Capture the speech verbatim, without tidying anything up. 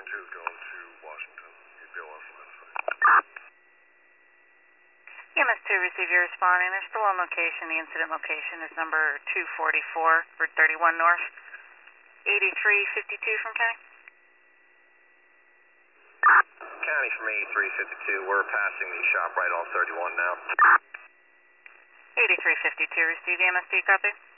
nine two is going to Washington. He'd be on last site. E M S two, receive your responding. They're still on location. The incident location is number two forty-four, Route thirty-one North, eighty-three fifty-two from County. County from eighty-three fifty-two. We're passing the shop right on thirty-one now. eighty-three fifty-two, receive E M S two, copy.